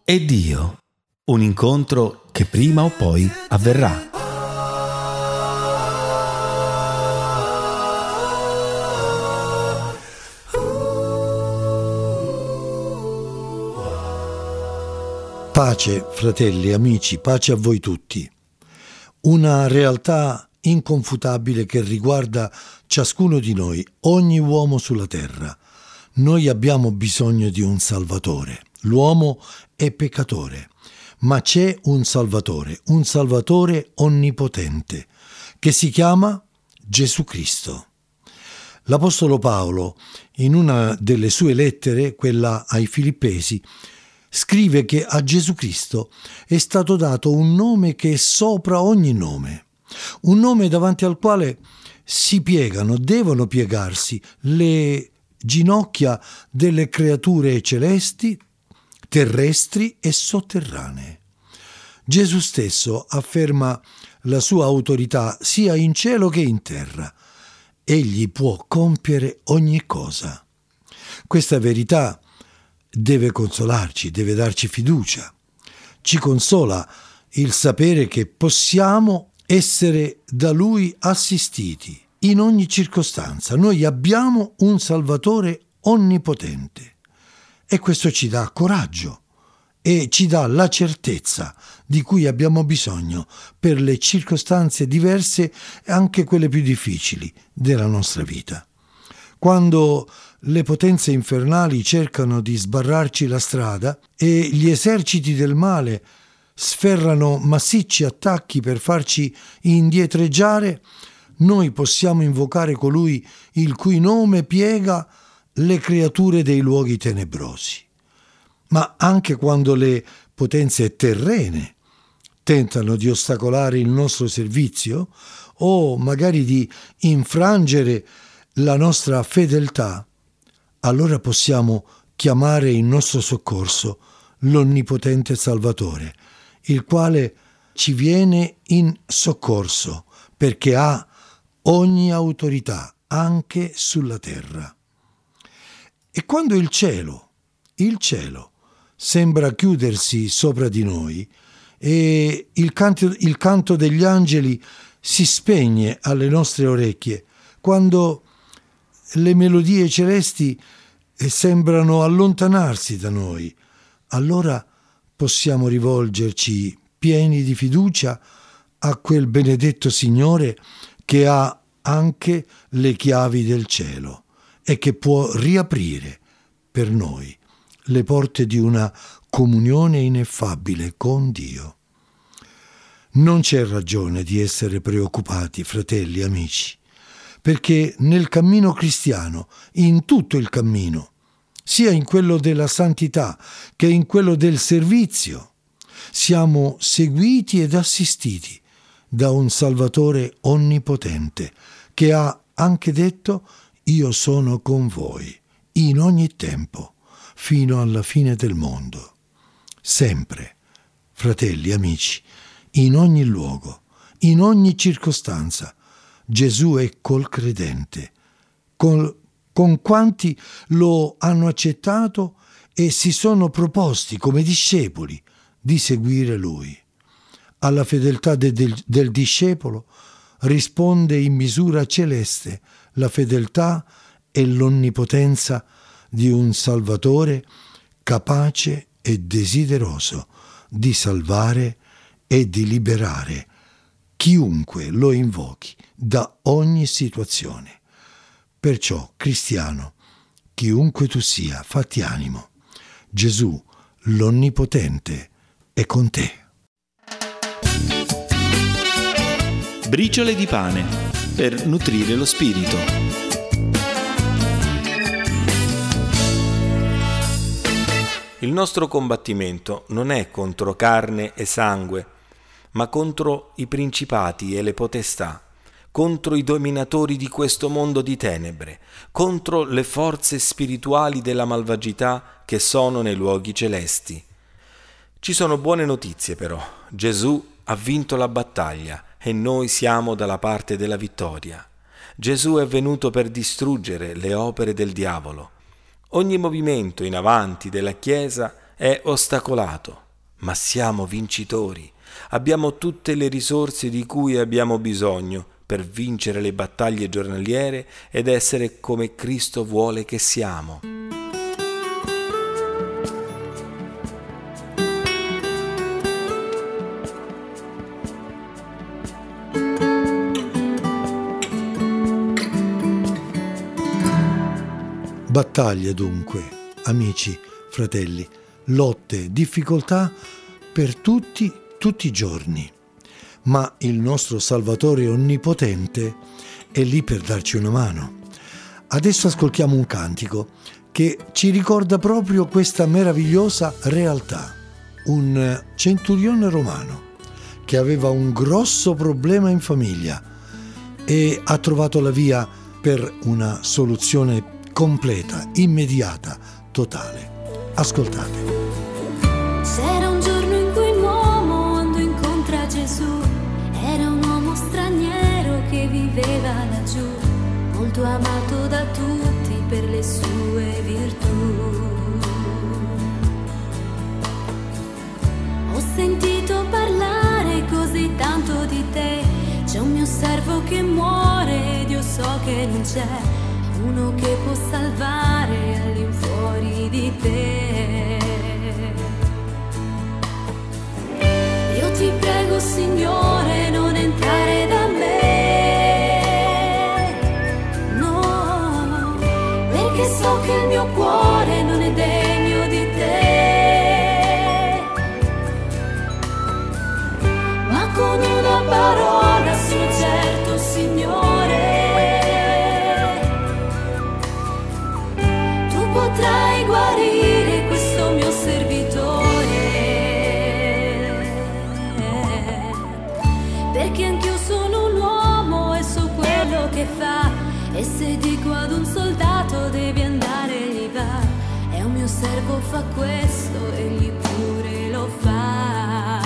e Dio, un incontro che prima o poi avverrà. Pace, fratelli, amici, pace a voi tutti. Una realtà inconfutabile che riguarda ciascuno di noi, ogni uomo sulla terra. Noi abbiamo bisogno di un Salvatore. L'uomo è peccatore, ma c'è un Salvatore onnipotente, che si chiama Gesù Cristo. L'Apostolo Paolo, in una delle sue lettere, quella ai Filippesi, scrive che a Gesù Cristo è stato dato un nome che è sopra ogni nome, un nome davanti al quale si piegano, devono piegarsi le ginocchia delle creature celesti, terrestri e sotterranee. Gesù stesso afferma la sua autorità sia in cielo che in terra. Egli può compiere ogni cosa. Questa verità deve consolarci, deve darci fiducia. Ci consola il sapere che possiamo essere da Lui assistiti in ogni circostanza. Noi abbiamo un Salvatore onnipotente e questo ci dà coraggio e ci dà la certezza di cui abbiamo bisogno per le circostanze diverse e anche quelle più difficili della nostra vita. Quando le potenze infernali cercano di sbarrarci la strada e gli eserciti del male sferrano massicci attacchi per farci indietreggiare, noi possiamo invocare colui il cui nome piega le creature dei luoghi tenebrosi. Ma anche quando le potenze terrene tentano di ostacolare il nostro servizio o magari di infrangere la nostra fedeltà, allora possiamo chiamare in nostro soccorso l'Onnipotente Salvatore, il quale ci viene in soccorso perché ha ogni autorità anche sulla terra. E quando il cielo sembra chiudersi sopra di noi e il canto degli angeli si spegne alle nostre orecchie, quando le melodie celesti sembrano allontanarsi da noi, allora possiamo rivolgerci pieni di fiducia a quel benedetto Signore che ha anche le chiavi del cielo e che può riaprire per noi le porte di una comunione ineffabile con Dio. Non c'è ragione di essere preoccupati, fratelli, amici, perché nel cammino cristiano, in tutto il cammino, sia in quello della santità che in quello del servizio, siamo seguiti ed assistiti da un Salvatore onnipotente che ha anche detto: io sono con voi in ogni tempo, fino alla fine del mondo. Sempre, fratelli, amici, in ogni luogo, in ogni circostanza, Gesù è col credente, con quanti lo hanno accettato e si sono proposti come discepoli di seguire Lui. Alla fedeltà del discepolo risponde in misura celeste la fedeltà e l'onnipotenza di un Salvatore capace e desideroso di salvare e di liberare chiunque lo invochi da ogni situazione. Perciò, cristiano, chiunque tu sia, fatti animo. Gesù, l'Onnipotente, è con te. Briciole di pane per nutrire lo spirito. Il nostro combattimento non è contro carne e sangue, ma contro i principati e le potestà, contro i dominatori di questo mondo di tenebre, contro le forze spirituali della malvagità che sono nei luoghi celesti. Ci sono buone notizie però. Gesù ha vinto la battaglia e noi siamo dalla parte della vittoria. Gesù è venuto per distruggere le opere del diavolo. Ogni movimento in avanti della Chiesa è ostacolato, ma siamo vincitori. Abbiamo tutte le risorse di cui abbiamo bisogno per vincere le battaglie giornaliere ed essere come Cristo vuole che siamo. Battaglie dunque, amici, fratelli, lotte, difficoltà per tutti i giorni. Ma il nostro Salvatore onnipotente è lì per darci una mano. Adesso ascoltiamo un cantico che ci ricorda proprio questa meravigliosa realtà. Un centurione romano che aveva un grosso problema in famiglia e ha trovato la via per una soluzione completa, immediata, totale. Ascoltate. C'era un giorno in cui l'uomo andò incontro a Gesù. Era un uomo straniero che viveva laggiù, molto amato da tutti per le sue virtù. Ho sentito parlare così tanto di te. C'è un mio servo che muore ed io so che non c'è uno che può salvare all'infuori di te. Io ti prego, Signore, non entrare da me, no, perché so che il mio cuore non è degno di te. Ma con una parola sono certo, Signore, potrai guarire questo mio servitore, perché anch'io sono un uomo e so quello che fa, e se dico ad un soldato devi andare, gli va, e un mio servo fa questo, egli pure lo fa.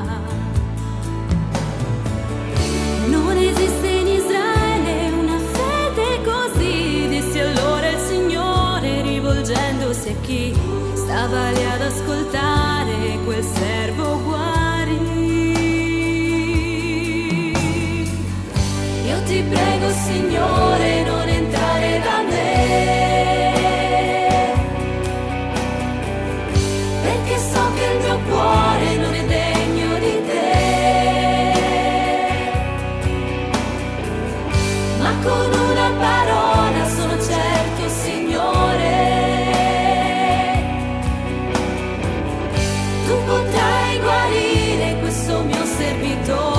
Non esiste in Israele una fede così, disse allora il Signore, rivolgendosi a chi stava lì ad ascoltare, quel servo guarì. Io ti prego, Signore, non entrare da me, perché so che il mio cuore non è degno di te. Ma con una parola sono certo, Signore, tu potrai guarire questo mio servitore.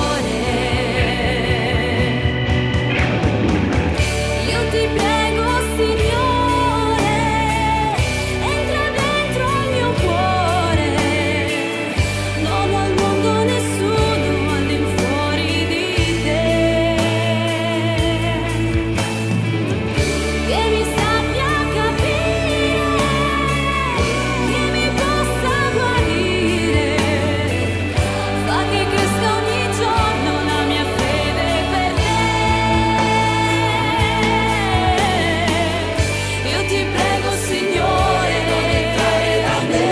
Io ti prego, Signore, entra dentro al mio cuore. Non ho al mondo nessuno all'infuori di te, che mi sappia capire, che mi possa guarire. Fa che cresca ogni giorno la mia fede per te. Io ti prego, Signore, non entrare da me,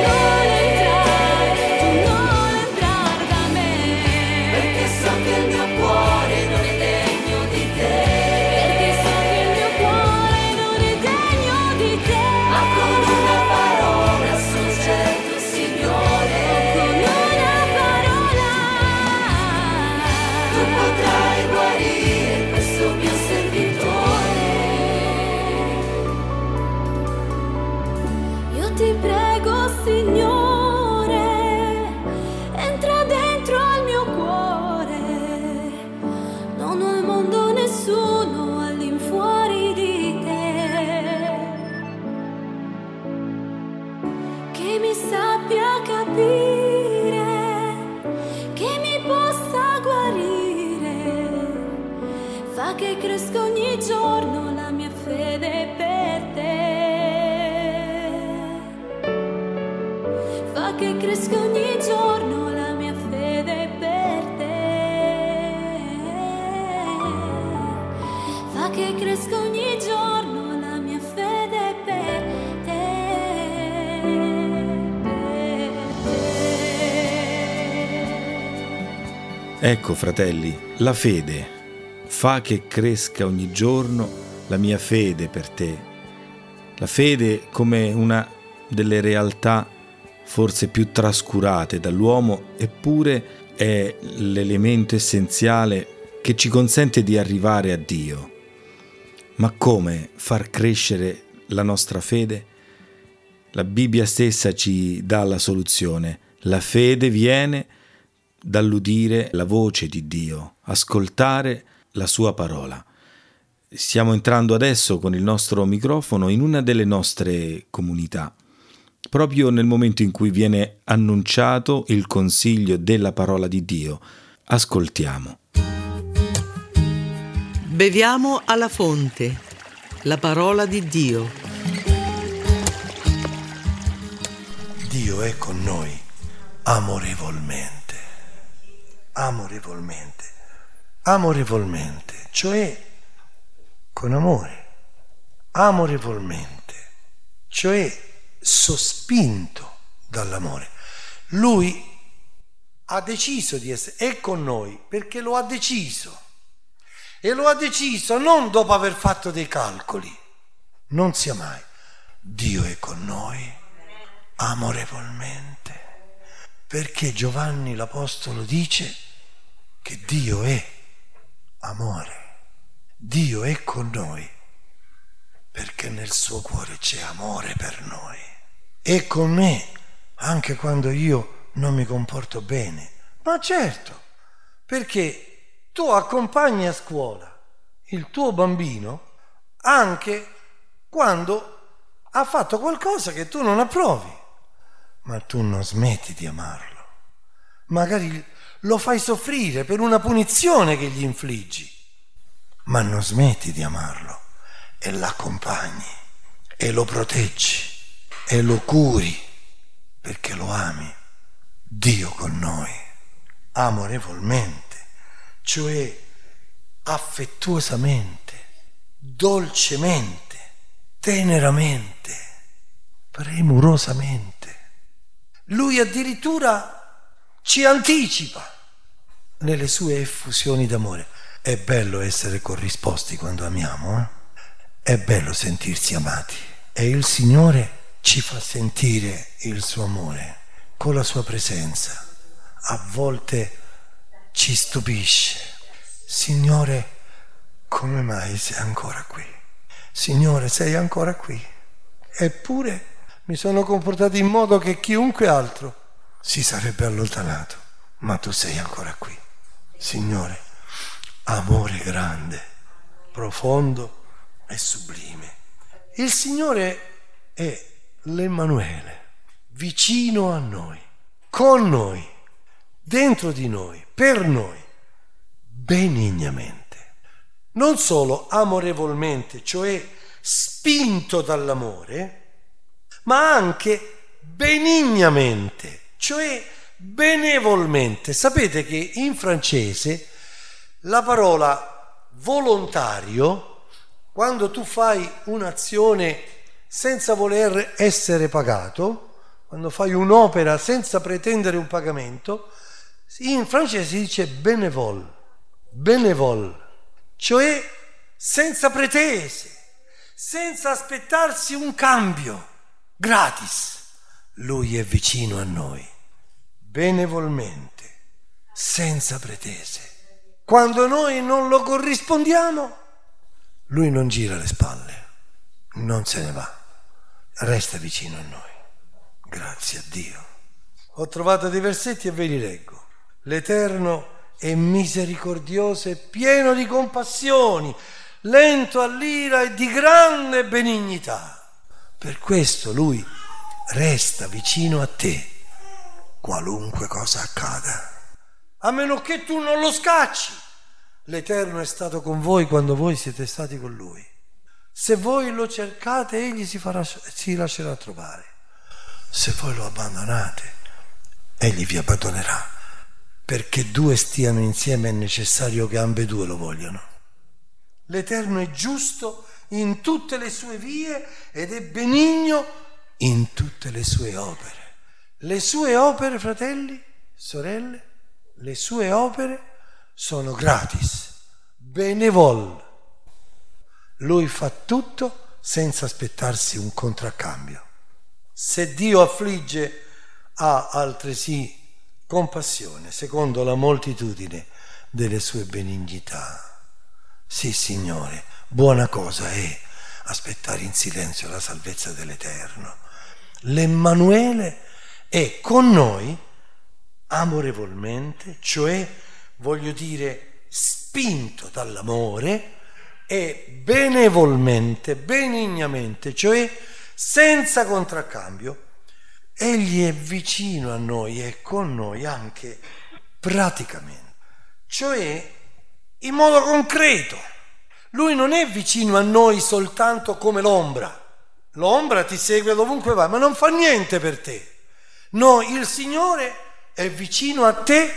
non entrare da me, perché so che il mio cuore non è degno di te, perché so che il mio cuore non è degno di te. Ma con una parola sono certo, Signore, con una parola tu potrai guarire questo mio servitore. Io ti prego, Signore, entra dentro al mio cuore. Non ho al mondo nessuno all'infuori di te, che mi sappia capire, che mi possa guarire. Fa che cresca ogni giorno la mia fede per te. Fa che cresca ogni giorno la mia fede per te. Fa che cresca ogni giorno la mia fede per te. Ecco, fratelli, la fede fa che cresca ogni giorno la mia fede per te. La fede come una delle realtà forse più trascurate dall'uomo, eppure è l'elemento essenziale che ci consente di arrivare a Dio. Ma come far crescere la nostra fede? La Bibbia stessa ci dà la soluzione. La fede viene dall'udire la voce di Dio, ascoltare la sua parola. Stiamo entrando adesso con il nostro microfono in una delle nostre comunità, proprio nel momento in cui viene annunciato il consiglio della parola di Dio. Ascoltiamo. Beviamo alla fonte, la parola di Dio. Dio è con noi amorevolmente, amorevolmente, amorevolmente, cioè con amore, amorevolmente, cioè sospinto dall'amore. Lui ha deciso di essere, è con noi perché lo ha deciso, e lo ha deciso non dopo aver fatto dei calcoli, non sia mai. Dio è con noi amorevolmente, perché Giovanni l'Apostolo dice che Dio è amore. Dio è con noi perché nel suo cuore c'è amore per noi. È con me anche quando io non mi comporto bene. Ma certo, perché tu accompagni a scuola il tuo bambino anche quando ha fatto qualcosa che tu non approvi, ma tu non smetti di amarlo. Magari lo fai soffrire per una punizione che gli infliggi, ma non smetti di amarlo e l'accompagni e lo proteggi e lo curi perché lo ami. Dio con noi amorevolmente, cioè affettuosamente, dolcemente, teneramente, premurosamente. Lui addirittura ci anticipa nelle sue effusioni d'amore. È bello essere corrisposti quando amiamo, eh? È bello sentirsi amati, e il Signore ci fa sentire il suo amore con la sua presenza. A volte ci stupisce. Signore, come mai sei ancora qui? Signore, sei ancora qui? Eppure mi sono comportato in modo che chiunque altro si sarebbe allontanato, ma tu sei ancora qui. Signore, amore grande, profondo e sublime. Il Signore è l'Emmanuele, vicino a noi, con noi, dentro di noi, per noi, benignamente. Non solo amorevolmente, cioè spinto dall'amore, ma anche benignamente, cioè benevolmente. Sapete che in francese la parola volontario, quando tu fai un'azione senza voler essere pagato, quando fai un'opera senza pretendere un pagamento, in francese si dice bénévole, bénévole, cioè senza pretese, senza aspettarsi un cambio, gratis. Lui è vicino a noi, benevolmente, senza pretese. Quando noi non lo corrispondiamo, lui non gira le spalle, non se ne va, resta vicino a noi. Grazie a Dio. Ho trovato dei versetti e ve li leggo. L'Eterno è misericordioso e pieno di compassioni, lento all'ira e di grande benignità. Per questo lui resta vicino a te, qualunque cosa accada. A meno che tu non lo scacci. L'Eterno è stato con voi quando voi siete stati con lui. Se voi lo cercate, egli si lascerà trovare. Se voi lo abbandonate, egli vi abbandonerà. Perché due stiano insieme è necessario che ambedue lo vogliano. L'Eterno è giusto in tutte le sue vie ed è benigno in tutte le sue opere. Le sue opere, fratelli, sorelle, le sue opere sono gratis, benevol. Lui fa tutto senza aspettarsi un contraccambio. Se Dio affligge, ha altresì compassione, secondo la moltitudine delle sue benignità. Sì, Signore, buona cosa è aspettare in silenzio la salvezza dell'Eterno. L'Emmanuele è con noi amorevolmente, cioè, voglio dire, spinto dall'amore, e benevolmente, benignamente, cioè senza contraccambio. Egli è vicino a noi, è con noi anche praticamente, cioè in modo concreto. Lui non è vicino a noi soltanto come l'ombra. L'ombra ti segue dovunque vai, ma non fa niente per te. No, il Signore è vicino a te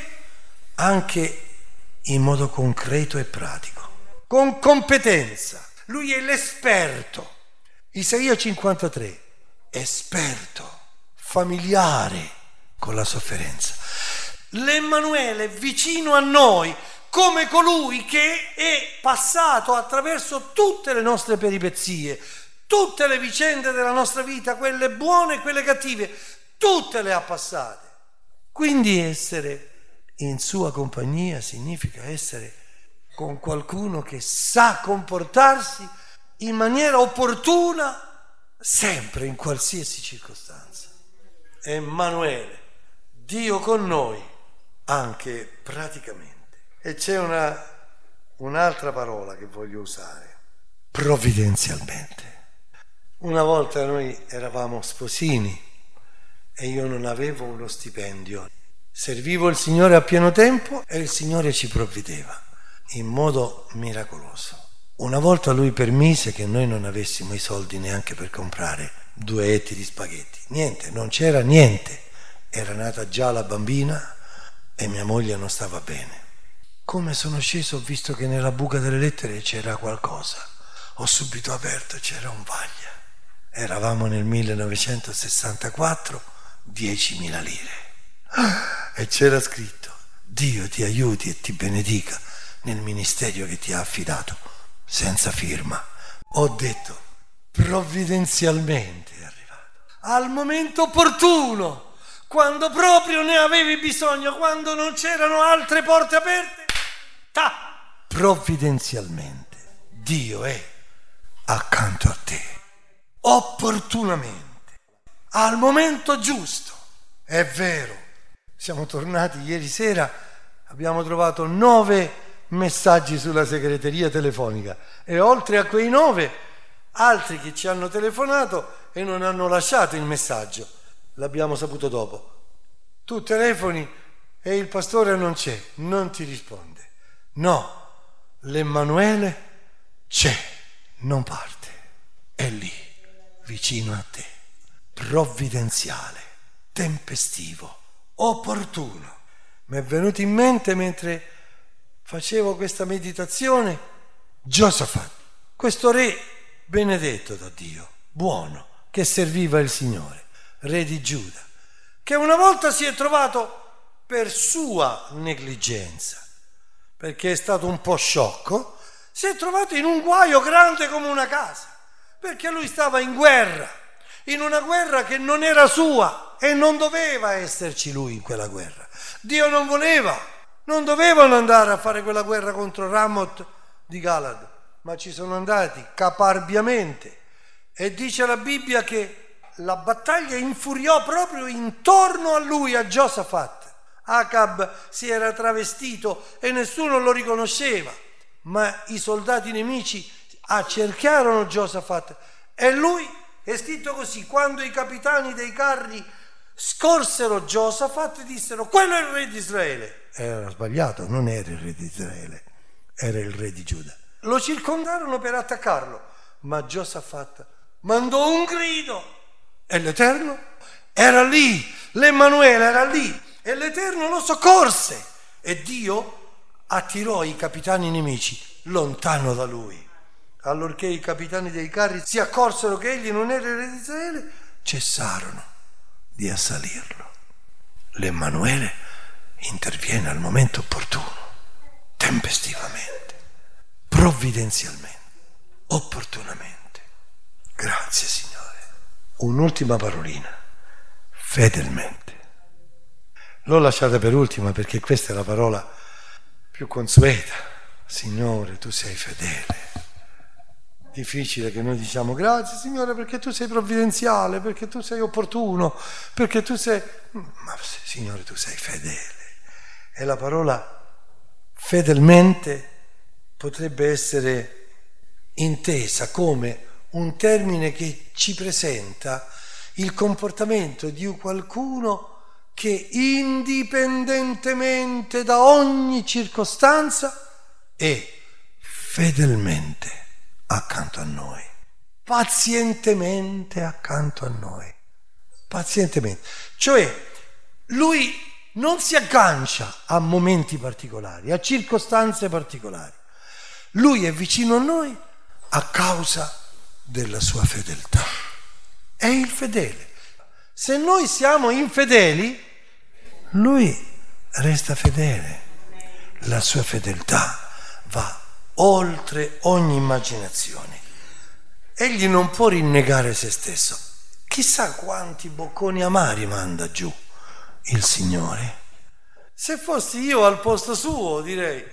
anche in modo concreto e pratico, con competenza. Lui è l'esperto. Isaia 53, esperto, familiare con la sofferenza. L'Emmanuele è vicino a noi come colui che è passato attraverso tutte le nostre peripezie, tutte le vicende della nostra vita, quelle buone e quelle cattive, tutte le ha passate. Quindi essere in sua compagnia significa essere con qualcuno che sa comportarsi in maniera opportuna sempre, in qualsiasi circostanza. Emmanuele, Dio con noi anche praticamente. E c'è un'altra parola che voglio usare: provvidenzialmente. Una volta noi eravamo sposini e io non avevo uno stipendio. Servivo il Signore a pieno tempo e il Signore ci provvedeva in modo miracoloso. Una volta Lui permise che noi non avessimo i soldi neanche per comprare 2 etti di spaghetti. Niente, non c'era niente. Era nata già la bambina e mia moglie non stava bene. Come sono sceso ho visto che nella buca delle lettere c'era qualcosa. Ho subito aperto, c'era un vaglia. Eravamo nel 1964, 10.000 lire. E c'era scritto: Dio ti aiuti e ti benedica nel ministero che ti ha affidato, senza firma. Ho detto: provvidenzialmente è arrivato, al momento opportuno, quando proprio ne avevi bisogno, quando non c'erano altre porte aperte. Provvidenzialmente Dio è accanto a te, opportunamente, al momento giusto. È vero, siamo tornati ieri sera, abbiamo trovato 9 messaggi sulla segreteria telefonica e oltre a quei 9 altri che ci hanno telefonato e non hanno lasciato il messaggio. L'abbiamo saputo dopo. Tu telefoni e il pastore non c'è, non ti risponde. No, l'Emmanuele c'è, non parte, è lì, vicino a te, provvidenziale, tempestivo, opportuno. Mi è venuto in mente mentre facevo questa meditazione Giosafat, questo re benedetto da Dio, buono, che serviva il Signore, re di Giuda, che una volta si è trovato per sua negligenza, perché è stato un po' sciocco, si è trovato in un guaio grande come una casa, perché lui stava in guerra, in una guerra che non era sua e non doveva esserci lui in quella guerra. Dio non voleva, non dovevano andare a fare quella guerra contro Ramoth di Galad, ma ci sono andati caparbiamente. E dice la Bibbia che la battaglia infuriò proprio intorno a lui, a Giosafat. Acab si era travestito e nessuno lo riconosceva, ma i soldati nemici accerchiarono Giosafat e lui, è scritto così, quando i capitani dei carri scorsero Giosafat dissero: quello è il re di Israele. Era sbagliato, non era il re di Israele, era il re di Giuda. Lo circondarono per attaccarlo, ma Giosafat mandò un grido e l'Eterno era lì, l'Emmanuele era lì e l'Eterno lo soccorse e Dio attirò i capitani nemici lontano da lui. Allorché i capitani dei carri si accorsero che egli non era il re di Israele, cessarono di assalirlo. L'Emmanuele interviene al momento opportuno. tempestivamente, provvidenzialmente, opportunamente. Grazie Signore. Un'ultima parolina, fedelmente. L'ho lasciata per ultima perché questa è la parola più consueta. Signore, tu sei fedele. Difficile che noi diciamo grazie Signore perché tu sei provvidenziale, perché tu sei opportuno, perché tu sei... Ma Signore, tu sei fedele. E la parola fedelmente potrebbe essere intesa come un termine che ci presenta il comportamento di qualcuno che indipendentemente da ogni circostanza è fedelmente accanto a noi, pazientemente accanto a noi, pazientemente. Cioè, lui non si aggancia a momenti particolari, a circostanze particolari. Lui è vicino a noi a causa della sua fedeltà. È il fedele. Se noi siamo infedeli, lui resta fedele. La sua fedeltà va oltre ogni immaginazione. Egli non può rinnegare se stesso. Chissà quanti bocconi amari manda giù il Signore. Se fossi io al posto suo direi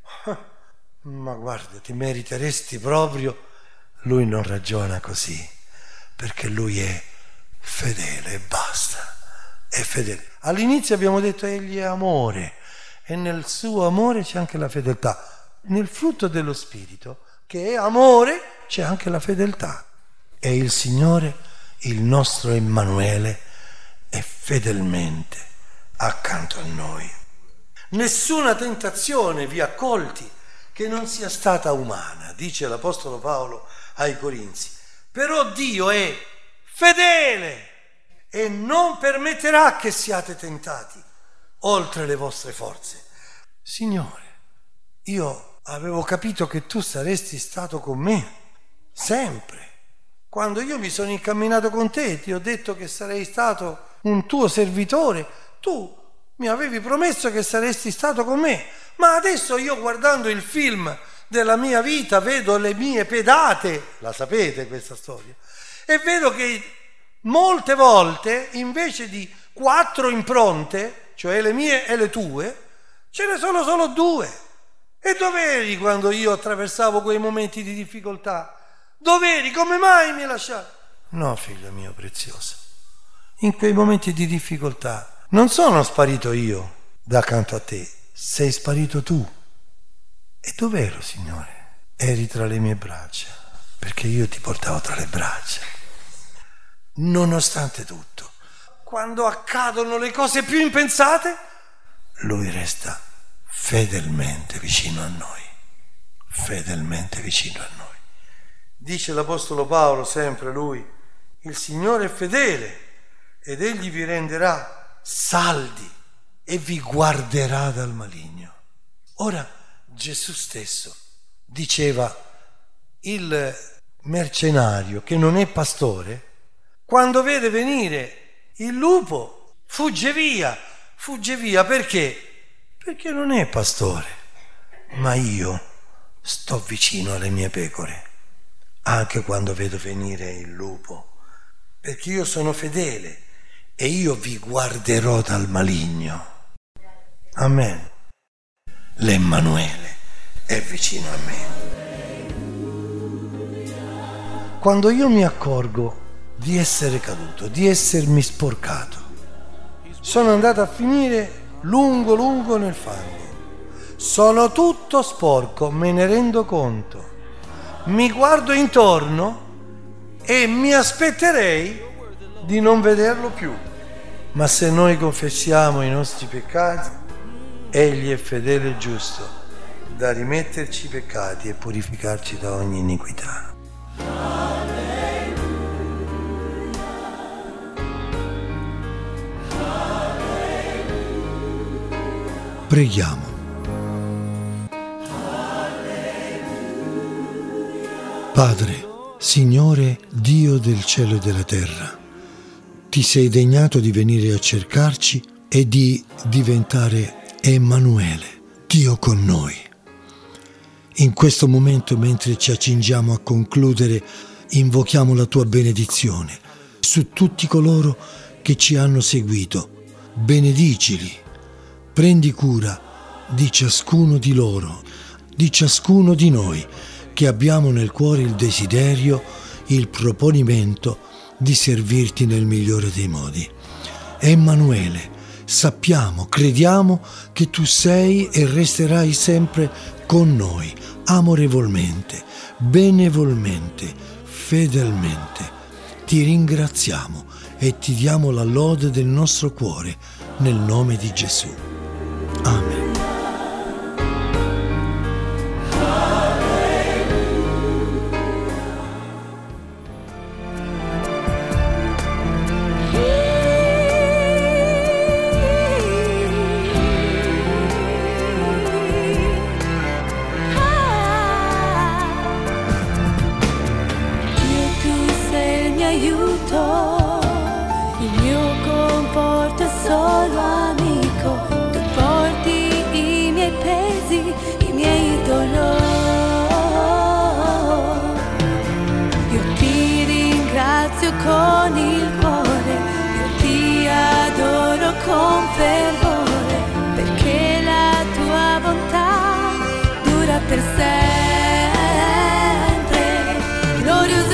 ma guarda, ti meriteresti proprio. Lui non ragiona così, perché lui è fedele e basta, è fedele. All'inizio abbiamo detto egli è amore e nel suo amore c'è anche la fedeltà. Nel frutto dello Spirito, che è amore, c'è anche la fedeltà. E il Signore, il nostro Emanuele, è fedelmente accanto a noi. Nessuna tentazione vi ha colti che non sia stata umana, dice l'Apostolo Paolo ai Corinzi. Però Dio è fedele e non permetterà che siate tentati oltre le vostre forze. Signore, io avevo capito che tu saresti stato con me sempre. Quando io mi sono incamminato con te, ti ho detto che sarei stato un tuo servitore. Tu mi avevi promesso che saresti stato con me. Ma adesso io, guardando il film della mia vita, vedo le mie pedate, la sapete questa storia, e vedo che molte volte invece di 4 impronte, cioè le mie e le tue, ce ne sono solo 2. E dov'eri quando io attraversavo quei momenti di difficoltà? Dov'eri? Come mai mi hai lasciato? No, figlio mio prezioso, in quei momenti di difficoltà non sono sparito io da accanto a te, sei sparito tu. E dov'ero, Signore? Eri tra le mie braccia, perché io ti portavo tra le braccia. Nonostante tutto, quando accadono le cose più impensate, lui resta fedelmente vicino a noi, fedelmente vicino a noi. Dice l'Apostolo Paolo, sempre lui, il Signore è fedele ed egli vi renderà saldi e vi guarderà dal maligno. Ora Gesù stesso diceva, il mercenario che non è pastore, quando vede venire il lupo fugge via perché? Perché non è pastore, ma io sto vicino alle mie pecore, anche quando vedo venire il lupo, perché io sono fedele e io vi guarderò dal maligno. Amen. L'Emmanuele è vicino a me. Quando io mi accorgo di essere caduto, di essermi sporcato, sono andato a finire lungo nel fango, sono tutto sporco, me ne rendo conto, mi guardo intorno e mi aspetterei di non vederlo più. Ma se noi confessiamo i nostri peccati, egli è fedele e giusto da rimetterci i peccati e purificarci da ogni iniquità. Preghiamo. Padre, Signore, Dio del cielo e della terra, ti sei degnato di venire a cercarci e di diventare Emanuele, Dio con noi. In questo momento, mentre ci accingiamo a concludere, invochiamo la tua benedizione su tutti coloro che ci hanno seguito. Benedicili, prendi cura di ciascuno di loro, di ciascuno di noi, che abbiamo nel cuore il desiderio, il proponimento di servirti nel migliore dei modi. Emanuele, sappiamo, crediamo che tu sei e resterai sempre con noi, amorevolmente, benevolmente, fedelmente. Ti ringraziamo e ti diamo la lode del nostro cuore nel nome di Gesù. Amen. Il mio conforto è solo amico, tu porti i miei pesi, i miei dolori. Io ti ringrazio con il cuore, io ti adoro con fervore, perché la tua bontà dura per sempre. Glorioso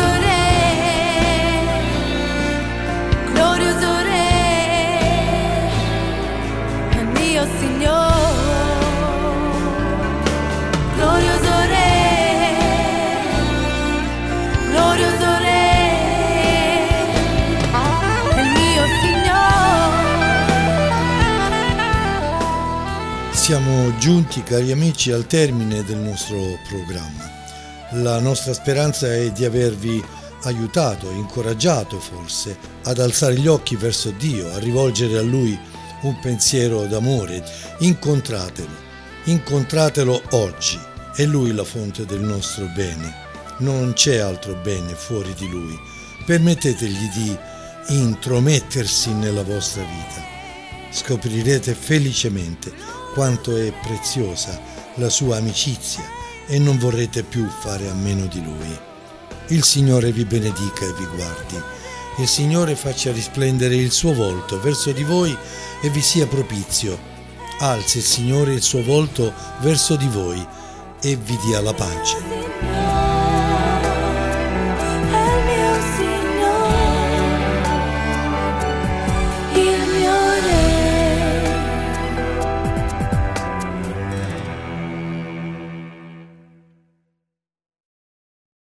Siamo giunti, cari amici, al termine del nostro programma. La nostra speranza è di avervi aiutato, incoraggiato forse, ad alzare gli occhi verso Dio, a rivolgere a Lui un pensiero d'amore. Incontratelo oggi. È Lui la fonte del nostro bene. Non c'è altro bene fuori di Lui. Permettetegli di intromettersi nella vostra vita. Scoprirete felicemente quanto è preziosa la sua amicizia e non vorrete più fare a meno di Lui. Il Signore vi benedica e vi guardi. Il Signore faccia risplendere il suo volto verso di voi e vi sia propizio. Alzi il Signore il suo volto verso di voi e vi dia la pace.